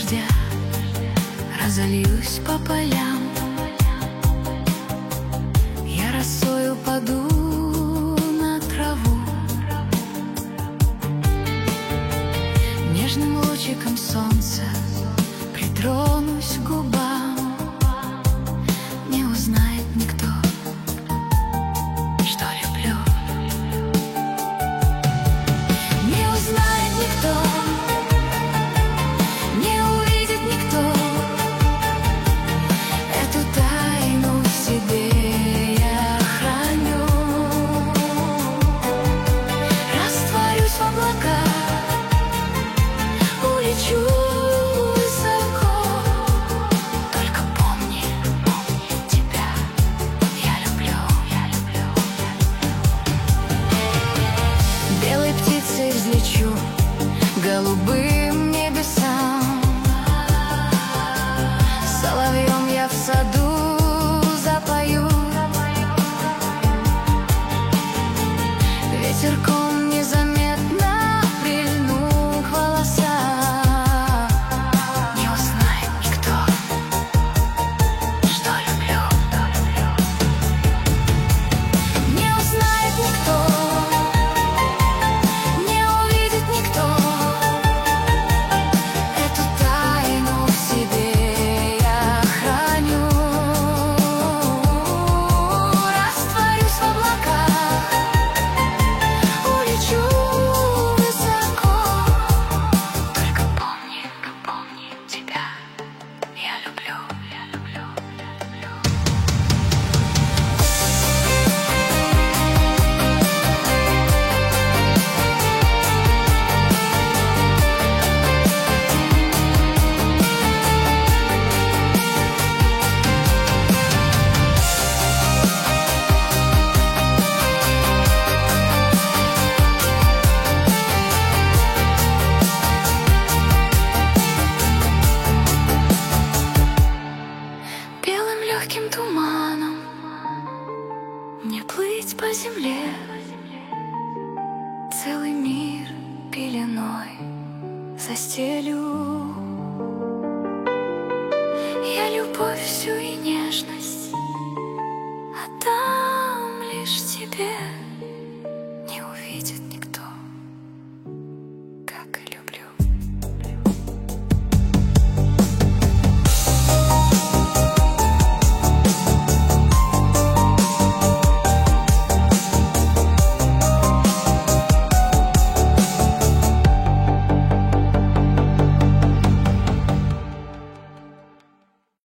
дождя разольюсь по полям, я росою паду на траву, нежным лучиком солнца притронусь к губам. Не узнает никто, что люблю. Не узнает никто, не увидит никто эту тайну в себе я храню. Растворюсь в облаках, улечу высоко. Только помни, тебя я люблю, я люблю, я люблю. Белой птицей взлечу голубым небесам, соловьем я в саду запою, ветерком незаметно прильну к волосам. Не узнает никто, что люблю. Не узнает никто, не увидит никто эту тайну в себе я храню. Растворюсь в облаках, улечу высоко. Только помни, тебя я люблю, я люблю, я люблю. Белым легким туманом мне плыть по земле, целый мир пеленой застелю. Я любовь всю и нежность отдам лишь тебе.